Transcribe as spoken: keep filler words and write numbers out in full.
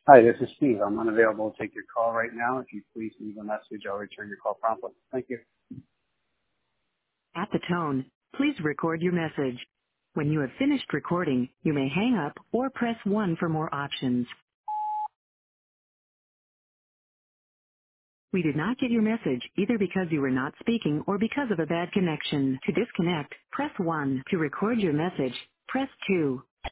Hi, this is Steve. I'm unavailable to take your call right now. If you please leave a message, I'll return your call promptly. Thank you. At the tone, please record your message. When you have finished recording, you may hang up or press one for more options. We did not get your message either because you were not speaking or because of a bad connection. To disconnect, press one. To record your message, press two.